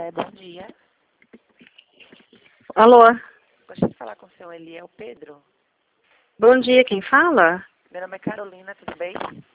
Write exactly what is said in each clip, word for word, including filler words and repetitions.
É, bom dia. Alô? Gostaria de falar com o senhor Eliel Pedro. Bom dia, quem fala? Meu nome é Carolina, tudo bem?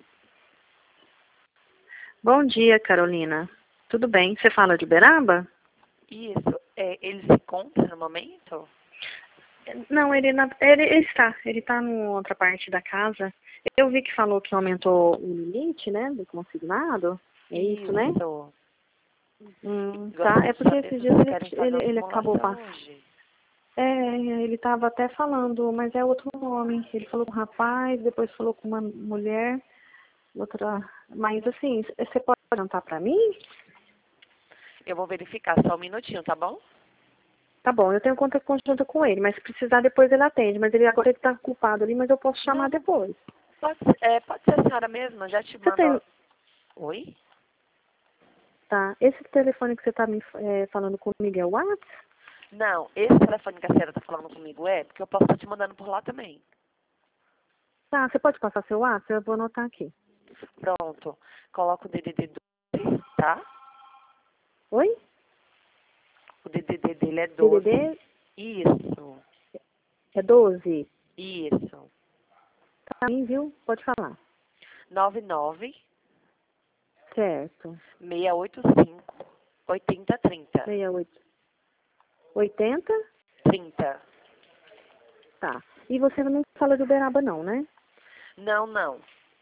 Bom dia, Carolina. Tudo bem? Você fala de Uberaba? Isso. É, ele se encontra no momento? Não, ele, na- ele, ele está. Ele está em outra parte da casa. Eu vi que falou que aumentou o limite, né, do consignado. É isso, né? Isso. Hum, tá. Gostaria É de porque saber se esses dias vocês ele, querem fazer ele, uma ele acabou simulação passando. hoje. É, ele estava até falando, mas é outro nome. Ele falou com um rapaz, depois falou com uma mulher, outra. Mas assim, você pode perguntar para mim? Eu vou verificar só um minutinho, tá bom? Tá bom, eu tenho conta conjunta com ele, mas se precisar depois ele atende. Mas ele agora ele tá culpado ali, mas eu posso chamar Não, depois. pode, é, pode ser a senhora mesma, já te Você tem. mando... Oi? Tá. Esse telefone que você tá me é, falando comigo é o WhatsApp? Não, esse telefone que a senhora tá falando comigo é, porque eu posso estar te mandando por lá também. Tá, você pode passar seu WhatsApp? Eu vou anotar aqui. Pronto. Coloca o D D D doze, tá? Oi? O D D D dele é D D doze. D Isso. é doze. Isso. Tá, sim, viu? Pode falar. nove nove Certo. seis oito cinco oito zero três zero. sessenta e oito. oitenta? trinta. Tá. E você não fala de Uberaba não, né? Não, não.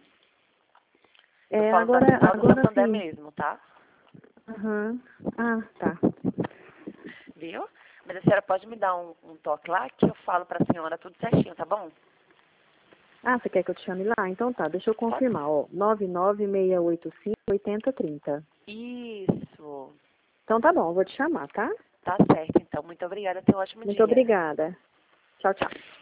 Tô É, falando da agora, Central do agora Santander sim. mesmo, tá? Aham. Ah, tá. Viu? Mas a senhora pode me dar um, um toque lá que eu falo pra senhora tudo certinho, tá bom? Ah, você quer que eu te chame lá? Então tá, deixa eu Pode? confirmar, ó. nove nove seis oito cinco oito zero três zero. Isso. Então tá bom, eu vou te chamar, tá? Tá certo, então. Muito obrigada. Tenha um ótimo Muito dia. obrigada. Tchau, tchau.